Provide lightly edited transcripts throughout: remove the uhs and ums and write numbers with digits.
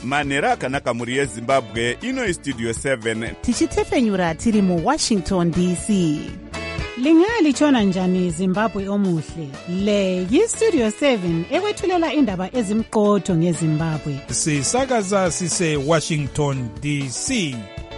manhero akanaka mhuri yezimbabwe. Ino Studio 7 tichitefenyura tiri muWashington DC. Lingalitshona njani Zimbabwe omuhle? Le yiStudio 7 ekwethulela indaba ezimqotho ngeZimbabwe. Sisakaza sise Washington DC.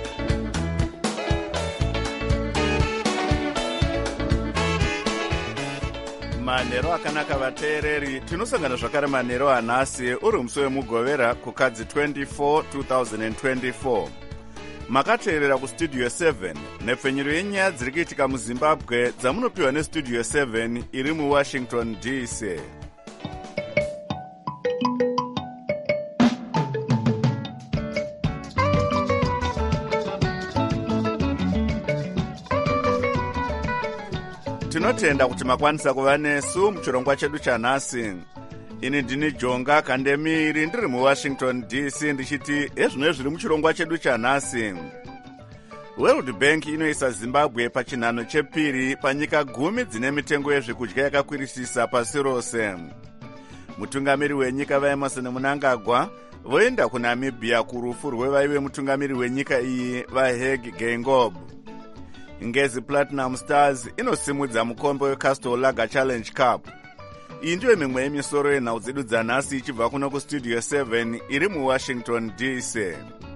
manhero akanaka vateereri. Tinosangana zvakare manhero anhasi uri musi wemugovera kukadzi 24 2024. Makateerera kuStudio 7 nepfenyuro yenyaya dziri kuitika muZimbabwe dzamunopiwa neStudio 7 iri muWashington DC. Tinotenda kuti makwanisa kuva nesu muchirongwa chedu chanhasi. Ini ndini Jonga Kandemiri ndiri muWashington DC ndichiti ezvino zviri muchirongwa chedu chanhasi. World Bank inoisa Zimbabwe pachinhano chepiri panyika 10 dzine mitengo yezvekudya yakakwirisisa pasi rose. Mutungamiri wenyika vaEmmerson Mnangagwa voenda kuNamibia kurufu rwevaive mutungamiri wenyika iyi vaHage Geingob. Ngezi Platinum Stars inosimudza mukombe weCastle Lager Challenge Cup. Iyi ndiyo mimwe yemisoro yenhau dzedu dzanhasi ichibva kuno kuStudio 7 iri muWashington DC.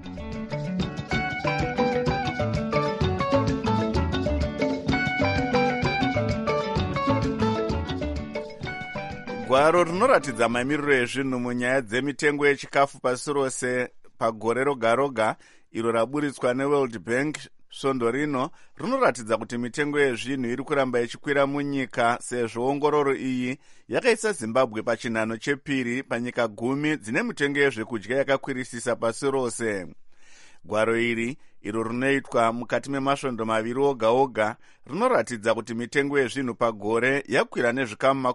Gwaro rinoratidza mamiriro ezvinhu munyaya dzemitengo yechikafu pasi rose pagore roga roga iro raburitswa neWorld Bank svondo rino rinoratidza kuti mitengo yezvinhu iri kuramba ichikwira munyika sezvo ongororo iyi yakaisa Zimbabwe pachinhano chepiri panyika 10 dzine mitengo yezvekudya yakakwirisisa pasi rose. Gwaro iri iro rinoitwa mukati memasvondo maviri oga oga rinoratidza kuti mitengo yezvinhu pagore yakwira nezvikamu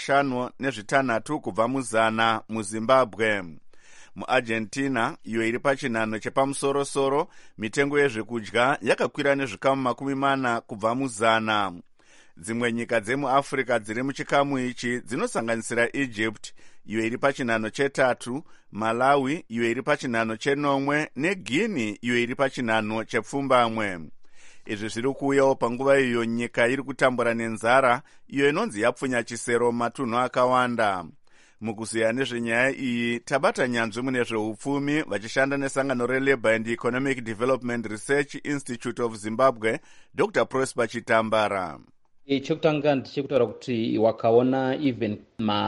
56 kubva mu100 muZimbabwe. MuArgentina iyo iri pachinhano chepamusorosoro mitengo yezvekudya yakakwira nezvikamu 40 kubva mu100. Dzimwe nyika dzemuAfrica dziri muchikamu ichi dzinosanganisira Egypt iyo iri pachinhano che3, Malawi iyo iri pachinhano che9 neGuinea iyo iri pachinhano chepfumbamwe. Izvi zviri kuuyawo panguva iyo nyika iri kutambura nenzara iyo inonzi yapfunya chisero matunhu akawanda. Mukuziya nezvenyaya iyi tabata nyanzvi mune zveupfumi vachishanda nesangano reLabour and Economic Development Research Institute of Zimbabwe, Dr. Prosper Chitambara. Chekutanga ndichekutaura kuti wakaona even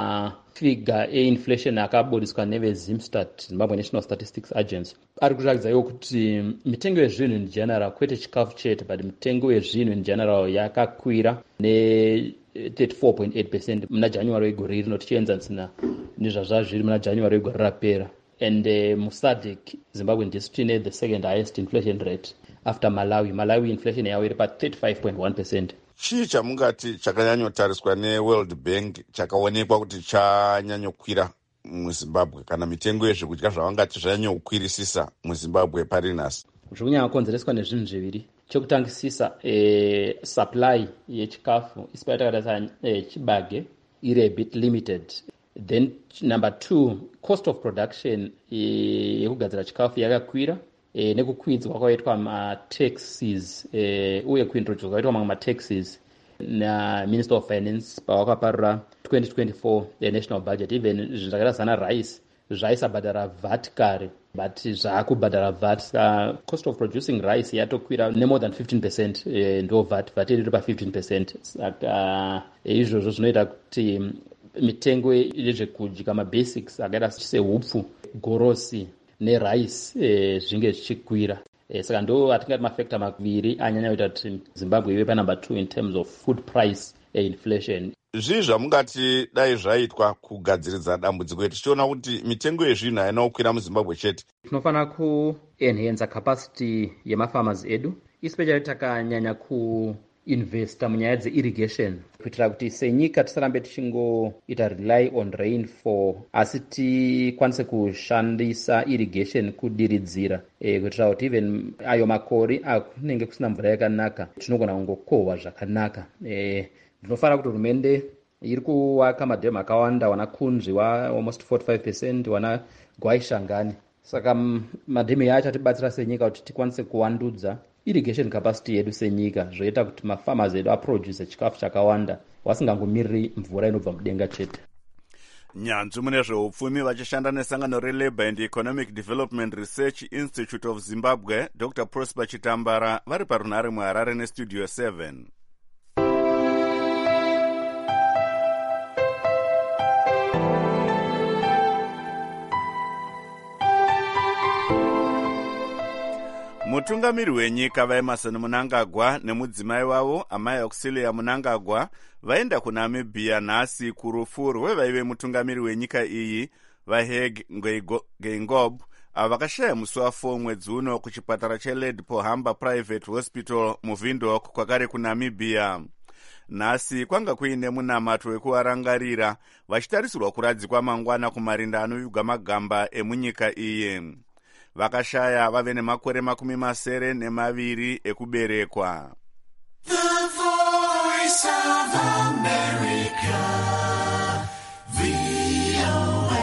mafiga einflation akaburiswa neveZimstat, Zimbabwe National Statistics Agency, ari kuratidza iwo kuti mitengo yezvinhu in general kwete chikafu chete but mitengo yezvinhu in general yakakwira ne 34.8% muna January wegore rino tichienzanisa nezvazvazviri muna January wegore rapera. And muSADC Zimbabwe ndisu tine the second highest inflation rate after Malawi inflation yawo iri pa 35.1%. Chii chamungati chakanyanyotariswa neWorld Bank chakaonekwa kuti chanyanyokwira muZimbabwe kana mitengo yezvekudya zvavangati zvanyanyokwirisisa muZimbabwe parinhasi? Zvinyanyokonzereswa nezvinhu zviviri. Chekutangisisa supply yechikafu isipatakaita chibage iri a bit limited. Then number 2, cost of production yekugadzira chikafu yakakwira nekukwidzwa kwakaitwa mataxes uye kuintroduce kwakaitwa mamwe mataxes naMinister of Finance pavakaparura 2024 national budget. Even zvakaita sana rice zvaisabhadhara VAT kare but zvakubhadhara VAT. Cost of producing rice yatokwira nemore than 15%, ndo VAT iri pa 15%. Saka izvozvo zvinoita kuti mitengo yezvekudya mabasics akaita sehupfu, gorosi nerice zvinge zvichikwira. Saka ndo atingati mafactor maviri anyanya kuita kuti Zimbabwe ive pa number 2 in terms of food price inflation. Zvii zvamungati dai zvaitwa kugadziridza dambudziko tichiona kuti mitengo yezvinhu haina kukwira muZimbabwe chete? Tinofanira kuenhanza capacity yemafarmers edu, especially takanyanya kuinvesta munyaya dzeirrigation kuitira kuti senyika tisarambe tichingoita rely on rainfall asi tikwanise kushandisa irrigation kudiridzira kuitira kuti even ayo makore akunenge kusina mvura yakanaka tinogona kungokohwa zvakanaka. Ndinofanira kuti hurumende iri kuwaka madhamu akawanda, wana Kunzvi wa almost 45%, wana Gwaishangani saka madheme acho atibatsira senyika kuti tikwanise kuwandudza irrigation capacity yedu senyika, zvoita kuti mafarmers edu aproduce chikafu chakawanda vasingangomiriri mvura inobva mudenga chete. Nyanzvi mune zveupfumi vachishanda nesangano reLabour and Economic Development Research Institute of Zimbabwe, Dr. Prosper Chitambara, vari parunhare muHarare neStudio 7. Mutungamiri wenyika vaEmerson Mnangagwa nemudzimai wavo Amai Auxilia Mnangagwa vaenda kuNamibia nhasi kurufu rwevaive mutungamiri wenyika iyi vaHage Geingob avo vakashaya musi wa4 mwedzi uno kuchipatara cheLed Pohamba Private Hospital muVindhoek kwakare kuNamibia. Nhasi kwanga kuine munamato wekuvarangarira vachitarisirwa kuradzikwa mangwana kumarinda anovigwa magamba emunyika iyi. Vakashaya vave nemakore 72 ekuberekwa. The Voice of America, VOA.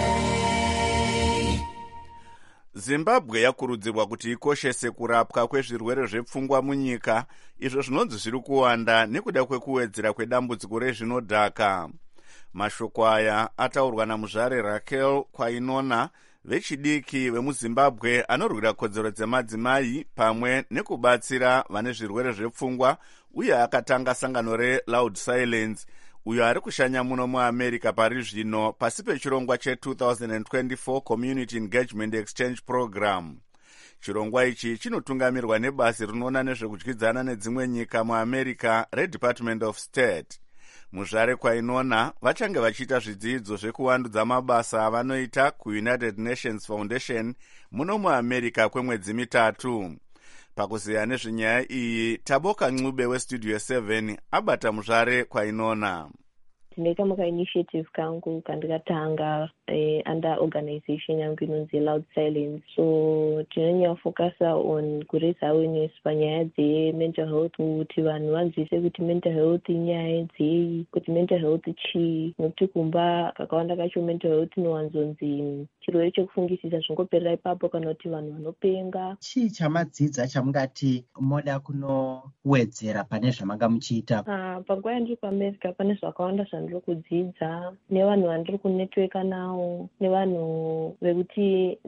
Zimbabwe yakurudzirwa kuti ikoshese kurapwa kwezvirwere zvepfungwa munyika, izvo zvinonzi zviri kuwanda nekuda kwekuwedzera kwedambudziko rezvinodhaka. Mashoko aya ataurwa namuzvare Raquel Kwainona, vechidiki vemuZimbabwe anorwira kodzero dzemadzimai pamwe nekubatsira vane zvirwere zvepfungwa, uye akatanga sangano reLoud Silence, uyo ari kushanya muno muAmerica pari zvino pasi pechirongwa che2024 Community Engagement Exchange Program. Chirongwa ichi chinotungamirwa nebasi rinoona nezvekudyidzana nedzimwe nyika muAmerica reDepartment of State. Muzvare Kwainona vachange vachiita zvidzidzo zvekuwandudza mabasa avanoita kuUnited Nations Foundation muno muAmerica kwemwedzi 3. Pakuziya nezvenyaya iyi, Taboka Ncube weStudio 7 abata muzvare Kwainona. Ndinoita maka-initiative kangu kandikatanga under organization yangu inonzi Loud Silence. So tinonyafokasa on kuraise awareness panyaya dzemental health, kuti vanhu vanzwise kuti mental health inyaya dzei, kuti mental health chii, nekuti kumba kakawanda kacho mental health inowanzonzi chirwere chekufungisisa zvingoperera ipapo kana kuti vanhu vanopenga. Chii chamadzidza chamungati moda kunowedzera pane zvamanga muchiita? Panguva yandiri kuAmerica pane zvakawanda zvandiri kudzidza nevanhu vandiri kunetworka navo, nevanhu vekuti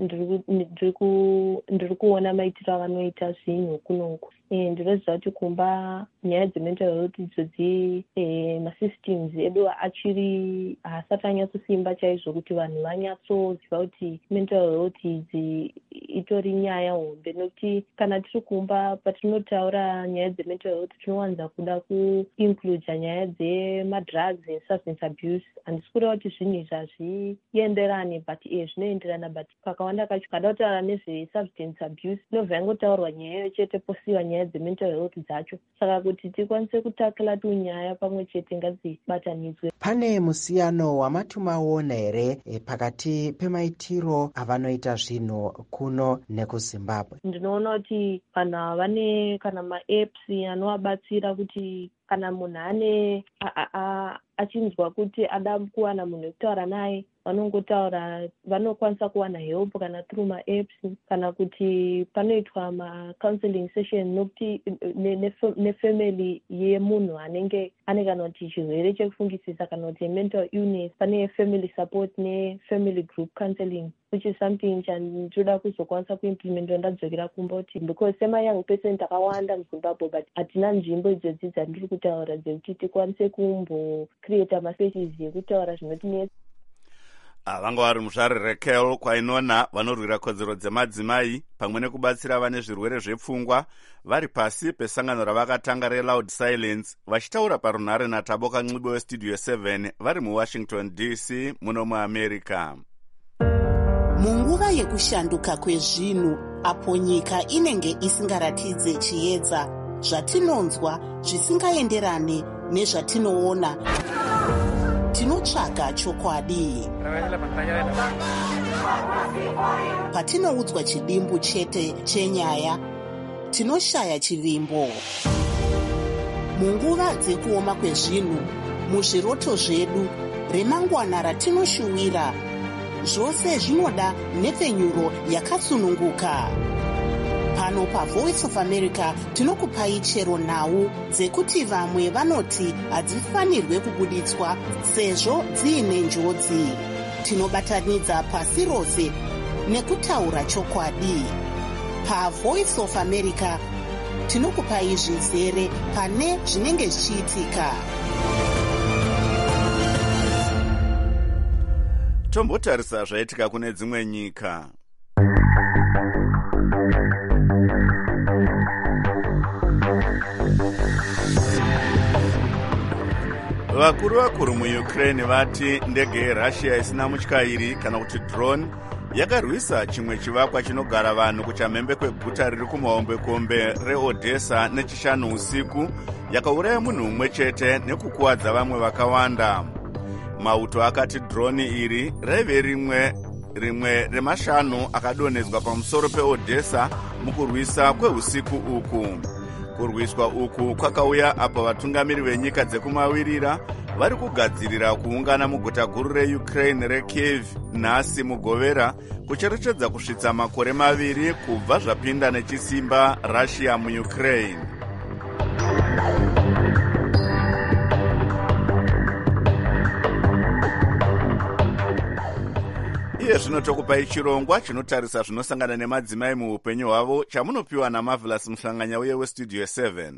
ndiri kuona maitiro avanoita zvinhu kunoku. Ndinoziva kuti kumba nyaya dzemental health idzodzi masystems edu haasati anyatsosimba chaizvo kuti vanhu vanyatsoziva kuti mental health idzi itori nyaya hombe, nokuti kana tiri kumba patinotaura nyaya dzemental health tinowanza kuda kuincluda nyaya dzemadrugs and substance abuse. Handisi kureva kuti zvinhu izvi hazvienderani, but zvinoenderana, but kakawanda kacho kada kutaura nezvesubstance abuse inobva yangotaurwa nyaya chete posiwa nyaya dzemental health dzacho. Saka kuti tikwanise kutakila tunyaya pamwe chete ngadzibatanidzwe. Pane musiyano wamatumaona here pakati pemaitiro avanoita zvinhu kuno nekuZimbabwe? Ndinoona kuti vanhu vane kana maapps anovabatsira kuti kana munhu achinzwa kuti ada kuwana munhu wekutaura naye, vanongotaura, vanokwanisa kuwana help kana through maapps, kana kuti panoitwa macounseling session nokuti nefamily yemunhu anenge ane kana kuti chirwere chekufungisisa kana kuti mental illness, pane family support nefamily group counseling, which is something chandinoda kuzokwanisa kuimplementa ndadzokera kumba kuti because sema-young person takawanda muZimbabwe but hatina nzvimbo idzodzi dzandiri kutaura dzekuti tikwanise kumbocreata maspaces ekutaura zvinotinetsa. Vanga vari muzvare Raquel Kwainona vanorwira kodzero dzemadzimai pamwe nekubatsira vane zvirwere zvepfungwa vari pasi pesangano ravakatanga reLoud Silence, vachitaura parunhare naTaboka Ncube weStudio 7 vari muWashington DC muno muAmerica. Munguva yekushanduka kwezvinhu, apo nyika inenge isingaratidze chiedza, zvatinonzwa zvisingaenderane nezvatinoona, tinotsvaga chokwadi. Patinoudzwa chidimbu chete chenyaya, tinoshaya chivimbo. Munguva dzekuoma kwezvinhu, muzviroto zvedu, remangwana ratinoshuwira, zvose zvinoda nepfenyuro yakatsununguka. Pano paVoice of America tinokupai chero nhau dzekuti vamwe vanoti hadzifanirwe kubuditswa sezvo dziine njodzi. Tinobatanidza pasi rose nekutaura chokwadi. PaVoice of America tinokupai zvizere pane zvinenge zvichiitika. Tombotarisa zvaitika kune dzimwe nyika. Vakuru muUkraine vati ndege yeRussia isina mutyairi kana kuti drone yakarwisa chimwe chivakwa chinogara vanhu kuchamhembe kweguta riri kumahombekombe reOdessa nechishanu usiku, yakauraya munhu mumwe chete nekukuwadza vamwe vakawanda. Mauto akati drone iri raive rimwe remashanu akadonhedzwa pamusoro peOdessa mukurwisa kweusiku uku. Kurwiswa uku kwakauya apo vatungamiri venyika dzekumavirira vari kugadzirira kuungana muguta guru reUkraine reKyiv nhasi mugovera kucherechedza kusvitsa makore 2 kubva zvapinda nechisimba Russia muUkraine. Iye zvino tokupai chirongwa chinotarisa zvinosangana nemadzimai muupenyu hwavo chamunopiwa naMarvelous Mhlanganya uye weStudio 7.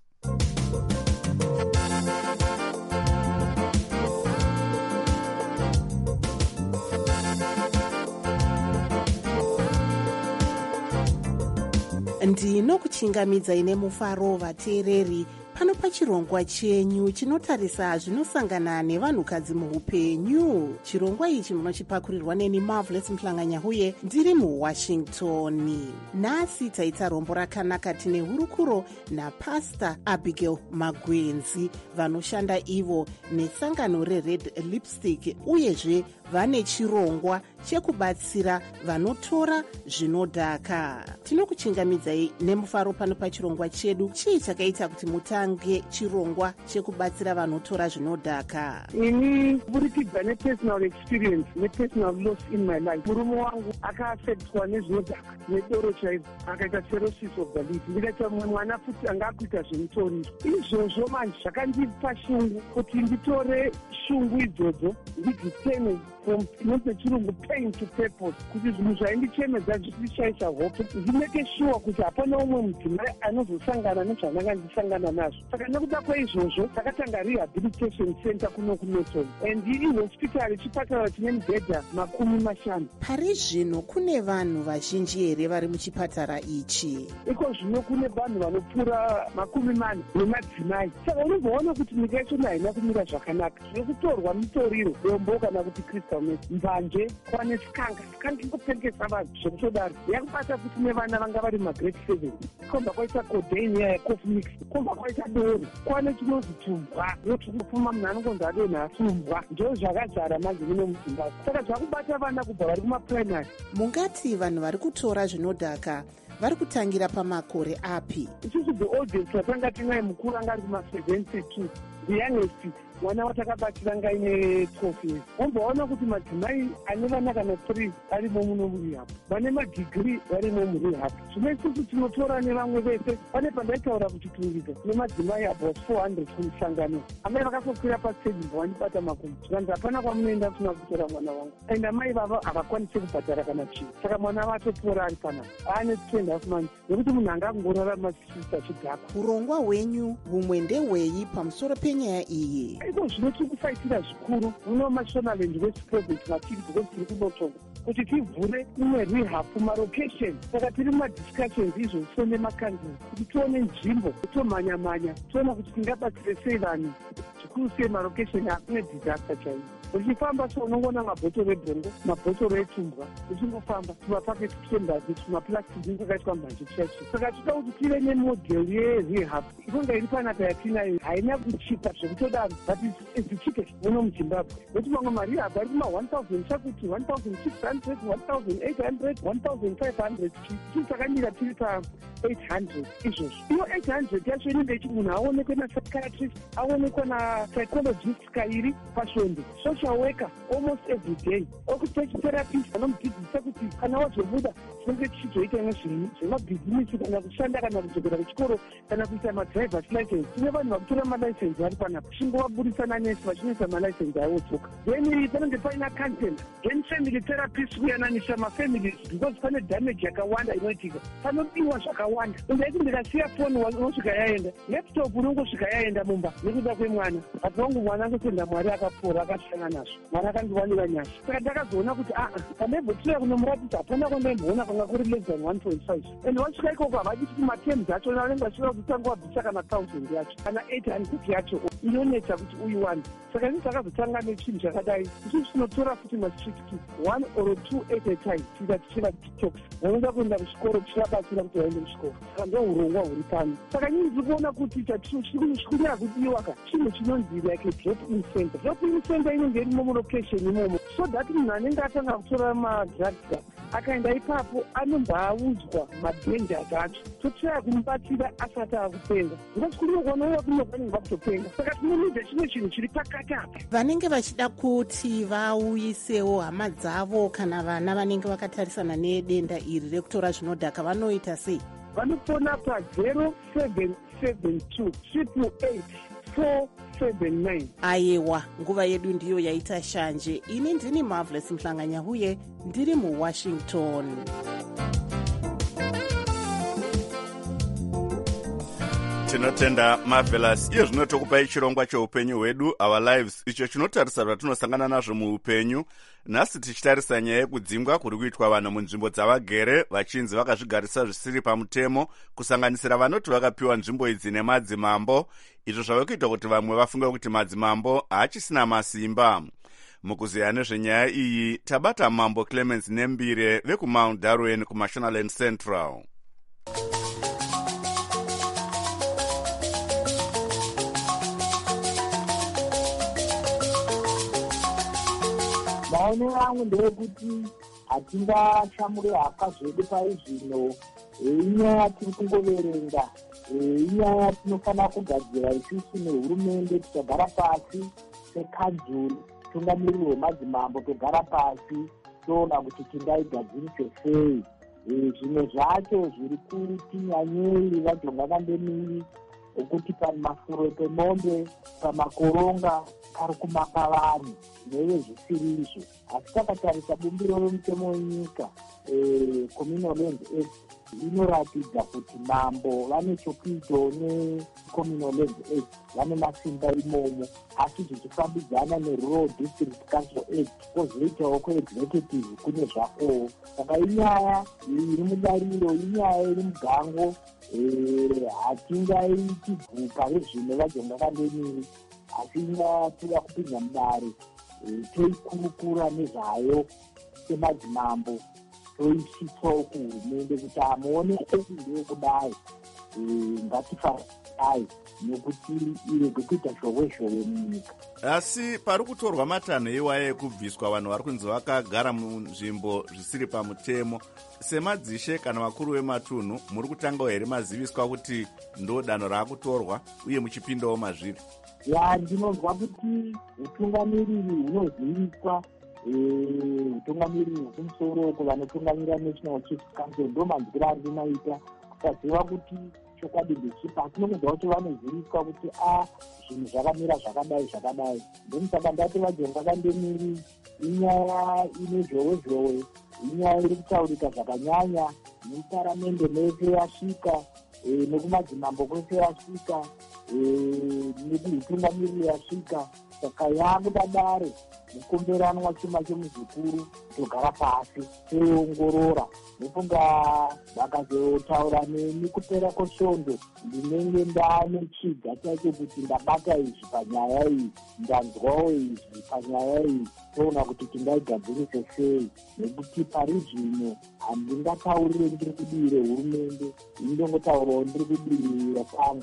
Ndinokuchingamidzai nemufaro vateereri pano pachirongwa chenyu chinotarisa zvinosangana nevanhukadzi muupenyu. Chirongwa ichi munochipakurirwa neni Marvelous Mhlanganya uye ndiri muWashington. Nhasi taita rombo rakanaka tine hurukuro naPastor Abigail Magwenzi vanoshanda ivo nesangano reRed Lipstick, uyezve vane chirongwa chekubatsira vanotora zvinodhaka. Tinokuchingamidzai nemufaro pano pachirongwa chedu. Chii chakaita kuti mutange chirongwa chekubatsira vanotora zvinodhaka? Ini kuburikidza nepersonal experience nepersonal loss in my life. Murume wangu akaaffectwa nezvinodhaka nedoro chaizvo, akaita cirrhosis of the liver. Ndikaita mumwe mwana futi anga akuita zvemutoriro. Izvozvo manje zvakandipa shungu kuti nditore shungu idzodzo ndidziteme from nechirungu pain to purpose, kuti zvinhu zvaindichemedza zvishaisha hope, ndimeke sure kuti hapana umwe mudzimai anozosangana nezvananga ndisangana nazvo. Saka nekuda kweizvozvo takatanga rehabilitation center kuno kuNorton, and ihospitari chipatara chine mibhedha 50. Pari zvino kune vanhu vazhinji here vari muchipatara ichi? Iko zvino kune vanhu vanopfuura 40 nemadzimai. Saka unozoona kuti nyika yacho haina kumira zvakanaka. Zvekutorwa mitoriro, dombo kana kuti crystal meth, mbanje, kwane skanga ingopengesa vanhu zvekutodaro. Yakubata kuti nevana vanga vari magrade 7. Komba kwaita codeine yacof mix, komba kwaita doro, kwane chinozi tumbwa, notungopfuma munhu anongonzi adonha tumbwa. Ndo zvakazara manje muno muZimbabwe. Saka zvakubata vana kubva vari kumaprimary. Mungati vanhu vari kutora zvinodhaka vari kutangira pamakore api? Isusu the oldest watanga tinai mukuru anga ari kuma-72, the youngest mwana watakabatira ngaine 12 years. Womboona kuti madzimai ane vana kana 3 varimo muno murehab, vane madigiri varimo murehab. Zvino isusu tinotora nevamwe vese. Pane pandaitaura kuti tungidza nemadzimai about 400 kumusangano, amai vakasokwira pastage vandibata makumbo. Zvikanzi hapana kwamunoenda kusina kutora mwana wangu, and amai vava havakwanisi kubhadhara kana chinhu. Saka mwana vatopora ari panapa aane 2.5 months, nekuti munhu anga angorarama sisa chidhaka. Urongwa hwenyu humwe ndehwei pamusoro penyaya iyi? Iko zvino tiri kufaitira zvikuru muno mashonaland west project matiri because tiri kunotonga kuti tivhure imwe rehab kumarokesheni. Saka tiri mumadiscussions izvo nemakanzeri kuti tione nzvimbo, tomhanya-manya, tiona kuti tingabatsire sei vanhu, zvikuru sei marokesheni akune disaster chaivo. Uchifamba so unongona mabhotoro ebhongo, mabhotoro etumbwa, uchingofamba tumapaketi twembazi, tumaplastiki akaitwa mbanje chacho. Saka toda kuti tive nemodheri yerehab inonga iri panapa yatinayo, haina kuchipa zvekutodaro, but it's the cheapest muno muZimbabwe. Nekuti mamwe marehab ari kuma 1,000 chakuti 1,600, 1,800, 1,500. Tiri takamira tiri pa800 izvozvo. Iyo 800 yacho inenge ichi munhu aonekwe napsychiatrist, aonekwe napsychologist kairi pasvondo, social social worker almost every day, occupational therapist vanomudzidzisa kuti kana wazobuda tinenge tichizoita zvemabhizinisi kana kushanda kana kudzokera kuchikoro kana kuita madrivers license. Tine vanhu vakutora malicense vari panapa chingovabudisa nanesi vachinoisa malicense avo dzoka. Then panenge paina counselor, then family therapist kuyananisa mafamilies because pane damage yakawanda inoitika, panodiwa zvakawanda. Ungaiti ndikasiya foni unosvika yaenda, laptop unongosvika yaenda mumba nekuda kwemwana. Baba vangu mwana angotenda Mwari akapora akashanga nazvo, mwana akandiwanira nyasha. Saka ndakazoona kuti pandaimbotira kunomuratidza hapana kwandaimbona kwanga kuri less than 1.5, and wasvika ikoko havadi kuti materms acho vanenge vachida kutanga wabvisa kana 1000 yacho kana 800 yacho inonetsa kuti uyiwane. Saka ini takazotanga nechinhu chakadai, isusu tinotora futi mastreet kids 1 or 2 at a time tiita tichiva detox, vanoda kuenda kuchikoro tichivabatsira kuti vaende kuchikoro. Saka ndo urongwa huri pano. Saka nyini tiri kuona kuti chikunyanya kudiwa ka chinhu chinonzi like a drop in center. Drop in center inenge iri mulocation imomo, so that munhu anenge atanga kutora madrugs akaenda ipapo anombaudzwa madangers acho, totsvaya kumubatsira asati akupenga, because kuri kuona kuno vanenge vakutopenga. Saka tinoudza chimwe chinhu chiri pakati apa. Vanenge vachida kuti vauyisewo hama dzavo kana vana vanenge vakatarisana nedenda iri rekutora zvinodhaka vanoita sei? Vanofona pa0772 888 479. Ayewa, nguva yedu ndiyo yaita shanje. Ini ndini Marvelous Mhlanganyahuye, ndiri muWashington. Tinotenda Marvelous. Iyo zvinotokupai chirongwa cheupenyu hwedu, Our Lives, icho chinotarisa zvatinosangana nazvo muupenyu. Nhasi tichitarisa nyaya yekudzingwa kuri kuitwa vanhu munzvimbo dzavagere vachinzi vakazvigarisa zvisiri pamutemo, kusanganisira vanoti vakapiwa nzvimbo idzi nemadzimambo, izvo zvave kuita kuti vamwe vafunge kuti madzimambo haachisina masimba. Mukuziya nezvenyaya iyi tabata Mambo Clemens Nembire vekuMount Darwin kuMashonaland Central. maonero angu ndeyekuti hatingashamure haka zvedu paizvino, inyaya tiri kungoverenga, inyaya tinofanira kugadzira isusu nehurumende, tichagara pasi sekanzuri, tungamiriri wemadzimambo togara pasi toona kuti tingaigadzirise sei. Zvimwe zvacho zviri kuti nyanyei vajonga kandemiri okuti pamafuro pemombe pamakoronga pari kumaka vanhu neve zvisiri izvo. Asi takatarisa bumbiro romutemo wenyika, Communal Land Act, inoratidza kuti mambo vane chokuitawo neCommunal Land Act, vane masimba imomo, asi zvichifambidzana neRural District Council Act, kwozoitawo kweexecutive kune zvakowo. Saka inyaya iri mudariro, inyaya iri mugango, hatingaiti bvupa rezvino vajonga kandemiri, asi inyaya tira kupinda mudare, toikurukura nezvayo semadzimambo, toisitsawo kuhurumende kuti amuoneke ndeyekudai, ngatifarai nekuti irege kuita zhowe munyika. Asi pari kutorwa matanho iwaya ekubviswa vanhu vari kunzi vakagara munzvimbo zvisiri pamutemo, semadzishe kana vakuru vematunhu, muri kutangawo here maziviswa kuti ndo danho raakutorwa uye muchipindawo mazviri? Ndinonzwa kuti utungamiriri hunoziviswa, utungamiriri hwekumusoro kuvanotungamirira National Chief Council ndo manzwiro ari kumaita, kusaziva kuti chokwadi ndechipa, asi nononzwa kuti vanoziviswa kuti zvinhu zvakamira zvakadai. Ndomusaka ndati vajonga kandemiri, inyaya ine zhowe, inyaya iri kutaurika zvakanyanya neparamende mese yasvika, nekumadzimambo kwese yasvika, nekuhutungamiriri yasvika. Saka yaakudadare mukomberanwa chuma chemuzvikuru, togara pasi toongorora, nofunga vakazotaura neni kupera kwesvondo, ndinenge ndaane chiga chacho kuti ndabata izvi panyaya iyi, ndanzwawo izvi panyaya iyi, toona kuti tingaigadzirise sei, nekuti pari zvino handingataurire ndiri kudire hurumende, indongotaurawo ndiri kudirira pangu.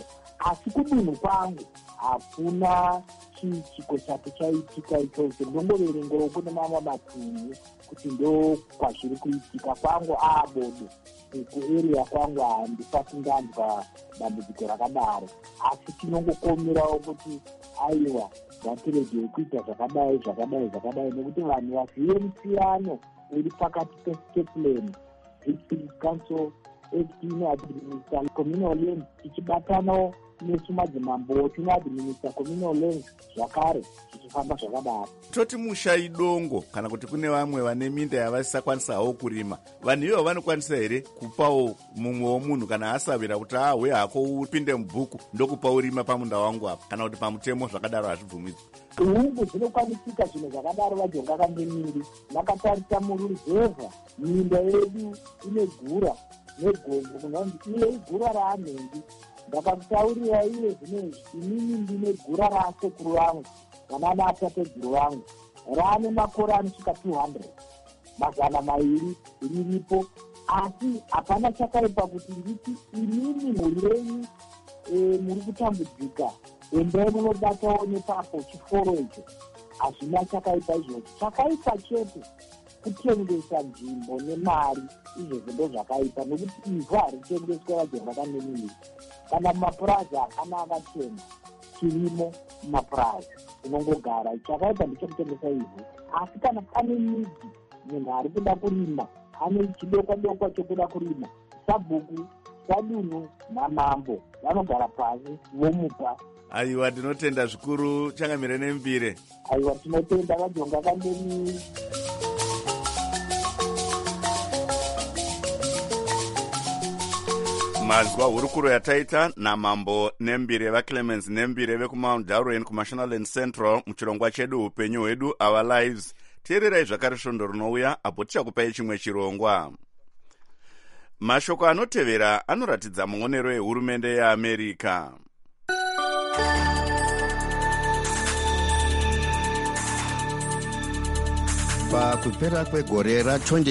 asi kudunhu kwangu hakuna chiiko chake chaitika ichocho. Ndongoverengero kune mamwe matunhu kuti ndo kwazviri kuitika. Kwangu abodo kuarea kwangu handisati ndanzwa dambudziko rakadaro, asi tinongokomerawo kuti aiwa ngatiregei kuita zvakadai nekuti vanhu vazive musiyano uri pakati pestate district council administer communal land tichibatanawo nesu madzimambo tinoadminister communal land zvakare zvichifamba zvakadaro. Toti mushai dongo kana kuti kune vamwe vane minda yavasisakwanisa hawo kurima, vanhu ivo vanokwanisa here kupawo mumwewo munhu kana asavira kuti ahwe hako upinde mubhuku ndokupa urima pamunda wangu apa, kana kuti pamutemo zvakadaro hazvibvumidzwi? Hungu dzinokwanisika zvinhu zvakadaro. Vajonga kandemiri nakatarisa muruzevha minda yedu ine gura negombo kunonzi iye igura raanhengi. Ndakakutaurira iye zvinezvi inini ndine gura rasekuru vangu kana naatateguru vangu raane makore anosvika 200 mazana mairi riripo, asi hapana chakaipa kuti nditi inini mhuri renyu muri kutambudzika endai munobatawo nepapo chiforo icho. Hazvina chakaipa izvozvo. Chakaipa chete kutengesa nzvimbo nemari, izvozvo ndo zvakaipa, nekuti ivhu haritengeswa vajonga kandemiri kana mumapurazi hakana akatenga chirimo mumapurazi unongogara. Chakaipa ndechokutengesa ivhu, asi kana pane midzi munhu ari kuda kurima ane chidokwa chokuda kurima, sabhuku sadunhu namambo vanogara pasi vomupa. Aiwa, tinotenda zvikuru Changamire Nembire. Aiwa, tinotenda vajonga kandemiri. Mazwa hurukuro yataita namambo Nembire vaClemens Nembire vekumount Darwin kuMashonaland Central muchirongwa chedu upenyu hwedu Our Lives. Teererai zvakare svondo rinouya apo tichakupai chimwe chirongwa. Mashoko anotevera anoratidza muonero yehurumende yeAmerika. Pakupera kwegore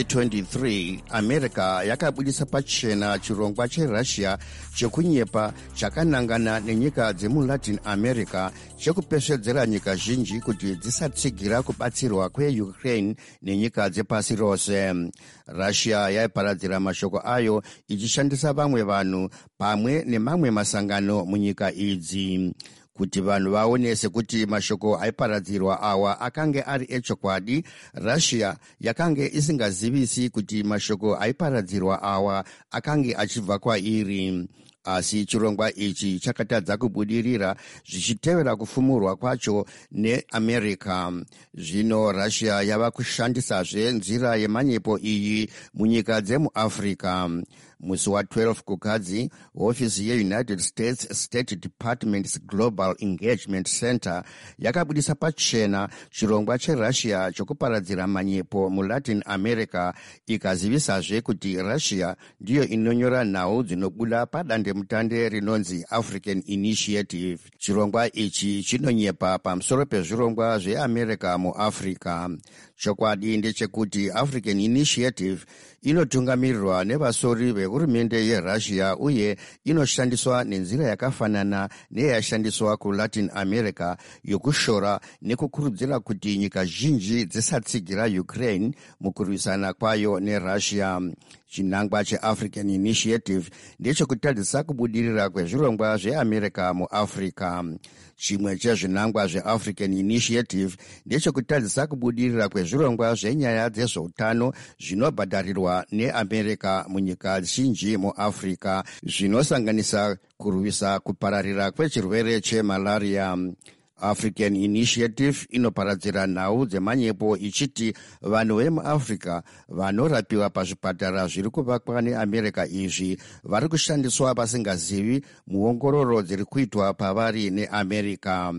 ra2023 America yakabudisa pachena chirongwa cheRussia chekunyepa chakanangana nenyika dzemulatin America chekupesvedzera nyika zhinji kuti dzisatsigira kubatsirwa kweUkraine nenyika dzepasi rose. Russia yaiparadzira mashoko ayo ichishandisa vamwe vanhu pamwe nemamwe masangano munyika idzi. Kuti vanhu vaonese kuti mashoko aiparadzirwa awa akange ari echokwadi, Russia yakange isingazivisi kuti mashoko aiparadzirwa awa akange achibva kwairi. Asi chirongwa ichi chakatadza kubudirira zvichitevera kufumurwa kwacho neAmerica. Zvino Russia yava kushandisazve nzira yemanyepo iyi munyika dzemuAfrica. Musi wa12 kukadzi, hofisi yeUnited States State Department's Global Engagement Center yakabudisa pachena chirongwa cheRussia chokuparadzira manyepo muLatin America, ikazivisazve kuti Russia ndiyo inonyora nhau dzinobuda padandemutande rinonzi African Initiative. Chirongwa ichi chinonyepa pamusoro pezvirongwa zveAmerica muAfrica. Chokwadi ndechekuti African Initiative inotungamirirwa nevasori vehurumende yeRussia uye inoshandiswa nenzira yakafanana neyashandiswa kuLatin America yokushora nekukurudzira kuti nyika zhinji dzisatsigira Ukraine mukurwisana kwayo neRussia. Chinangwa cheAfrican Initiative ndechekutadzisa kubudirira kwezvirongwa zveAmerica muAfrica. Chimwe chezvinangwa zveAfrican Initiative ndechekutadzisa kubudirira kwezvirongwa zvenyaya dzezveutano zvinobhadharirwa neAmerica munyika zhinji muAfrica, zvinosanganisa kurwisa kupararira kwechirwere chemalaria. African Initiative inoparadzira nhau dzemanyepo ichiti vanhu vemuAfrica vanorapiwa pazvipatara zviri kuvakwa neAmerica izvi vari kushandiswa vasingazivi muongororo dziri kuitwa pavari neAmerica.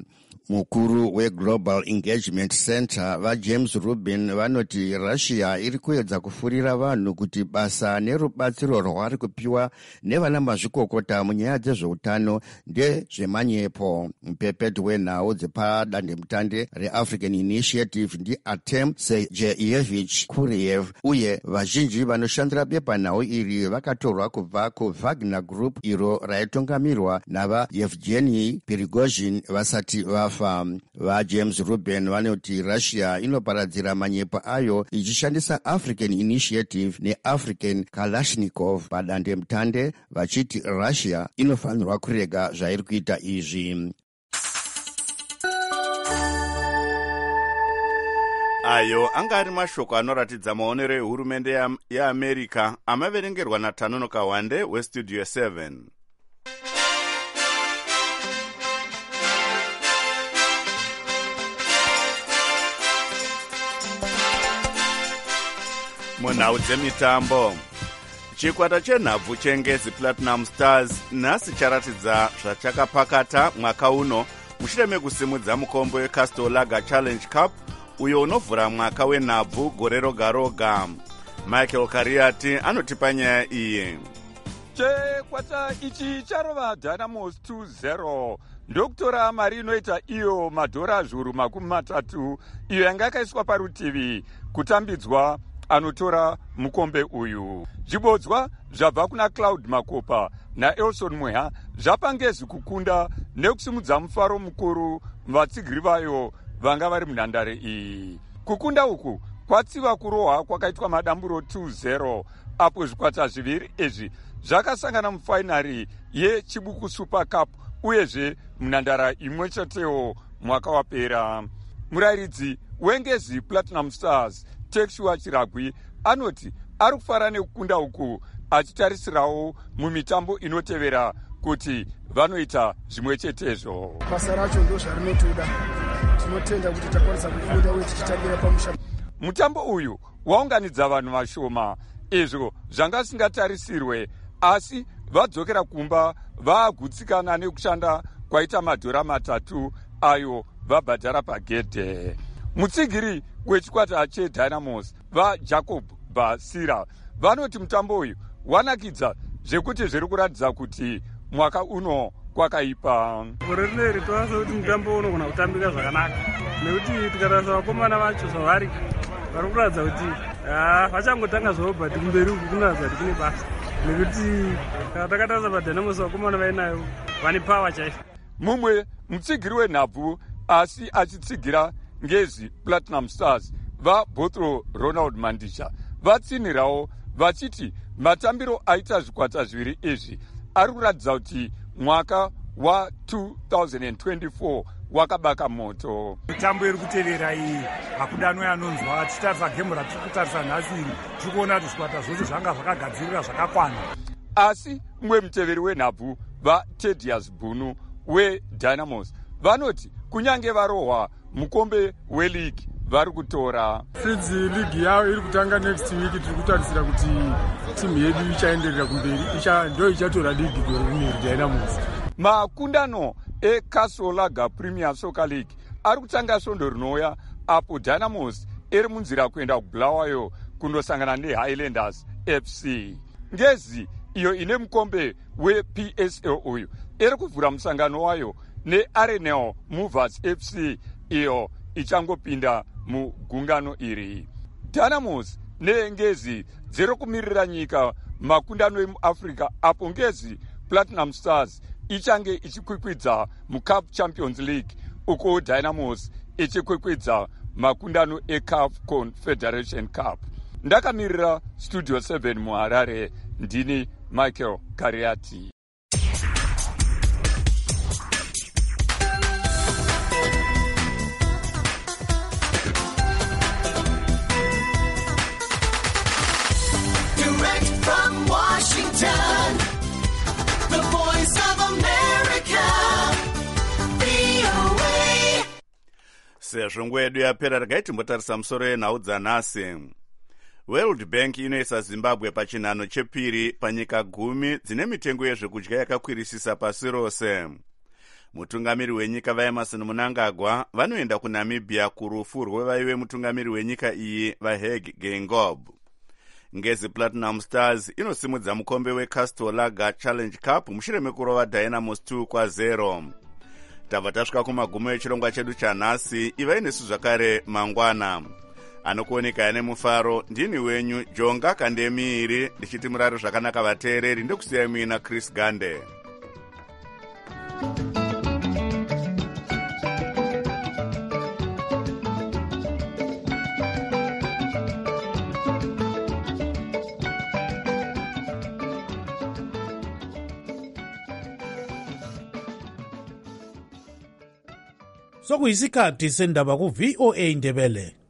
mukuru weGlobal Engagement Center vaJames Rubin vanoti Russia iri kuedza kufurira vanhu kuti basa nerubatsiro rwari kupiwa nevana mazvikokota munyaya dzezveutano ndezvemanyepo. Mupepeti wenhau dzepadandemutande reAfrican Initiative ndiArtem Sergeyevich Kuriev uye vazhinji vanoshandira bepanhau iri vakatorwa kubva kuWagner Group iro raitungamirwa navaEvgeny Prigozhin vasati vafa. VaJames Rubin vanoti Russia inoparadzira manyepo ayo ichishandisa African Initiative neAfrican Kalashnikov padandemutande vachiti Russia inofanirwa kurega zvairi kuita izvi. Ayo anga ari mashoko anoratidza maonero ehurumende yeAmerica amaverengerwa naTanono Kawande weStudio 7. Munhau dzemitambo, chikwata chenhabvu chengezi Platinum Stars nhasi charatidza zvachakapakata mwaka uno mushure mekusimudza mukombe weCastor Lager Challenge Cup uyo unovhura mwaka wenhabvu gore roga roga. Michael Kariati anotipa nyaya iyi. Chikwata ichi charova Dynamos 2-0 ndokutora mari inoita iyo madhora zviuru makumi matatu iyo yanga yakaiswa parutivi kutambidzwa anotora mukombe uyu. Zvibodzwa zvabva kuna Cloud Makopa naElson Mweha zvapangezi kukunda nekusimudza mufaro mukuru vatsigiri vayo vanga vari munhandare iyi. Kukunda uku kwatsiva kurohwa kwakaitwa madamburo 2-0 apo zvikwata zviviri izvi zvakasangana mufainari yeChibuku Super Cup uyezve munhandara imwe chetewo mwaka wapera. Murayiridzi wengezi Platinum Stars Tekshua Chiragwi anoti ari kufara nekukunda uku achitarisirawo mumitambo inotevera kuti vanoita zvimwe chetezvo. Basa racho ndo zvarinotoda. Tinotenda kuti takwanisa kufunda uye tichitambira pamusha. Mutambo uyu waunganidza vanhu vashoma izvo zvanga singatarisirwe asi vadzokera kumba vaagutsikana nekushanda kwaita madhora matatu ayo vabhadhara pagedhe. Mutsigiri wechikwata cheDynamos vaJacob Basira vanoti mutambo uyu wanakidza zvekuti zviri kuratidza kuti mwaka uno kwakaipa. Gore rineri toasa kuti mutambo unogona kutambika zvakanaka nekuti tikarasa vakomana vacho zvavari vari kuratidza kuti vachangotanga zvavo bhati kumberi uku kunoratidza kuti kune basa nekuti kana takatarisa paDynamos vakomana vainayo vane pawa chaifo. Mumwe mutsigiri wenhabvu asi achitsigira ngezi Platinum Stars vaBothro Ronald Mandisha vatsinhirawo vachiti matambiro aita zvikwata zviviri izvi ari kuratidza kuti mwaka wa2024 wakabaka moto. Mitambo iri kutevera iyi hakudanwe anonzwa tichitarisa gemu ratiri kutarisa nhasi iri tiri kuona kuti zvikwata zvose zvanga zvakagadzirira zvakakwana. Asi mumwe muteveri wenhabvu vaTedius Bunu weDynamos vanoti kunyange varohwa mukombe weligi vari kutora. Since ligi yao iri kutanga next week tiri kutarisira kuti timu yedu ichaenderera kumberi ndo ichatora ligi gore rineri Dynamos. Makundano eCastor Lager Premier Soccer League ari kutanga svondo rinouya apo Dynamos iri munzira kuenda kuBulawayo kundosangana neHighlanders FC. Ngezi iyo ine mukombe wePSL uyu iri kuvhura musangano wayo neArenal Movers FC iyo ichangopinda mugungano iri. Dynamos neengezi dziri kumirira nyika makundano emuAfrica apo ngezi Platinum Stars ichange ichikwikwidza muCAF Champions League uko Dynamos ichikwikwidza makundano eCAF Confederation Cup. Ndakamirira Studio 7 muHarare ndini Michael Kariati. Direct from Washington, the voice of America, VOA. Sezvo nguva yedu yapera regai timbotarisa musoro yenhau dzanhasi. World Bank inoisa Zimbabwe pachinhano chepiri panyika 10 dzine mitengo yezvekudya yakakwirisisa pasi rose. mutungamiri wenyika vaemerson mnangagwa vanoenda kunamibia kurufu rwevaive mutungamiri wenyika iyi vahage geingob. Ngezi Platinum Stars inosimudza mukombe weCastor Lager Challenge Cup mushure mekurova Dynamos 2-0. Tabva tasvika kumagumo echirongwa chedu chanhasi. Ivai nesu zvakare mangwana. Anokuoneka nemufaro ndini wenyu Jonga Kandemiiri ndichiti muraro zvakanaka vateereri ndokusiyai muina Chris Gande. sokuyisikhathi sendaba ku-VOA Ndebele.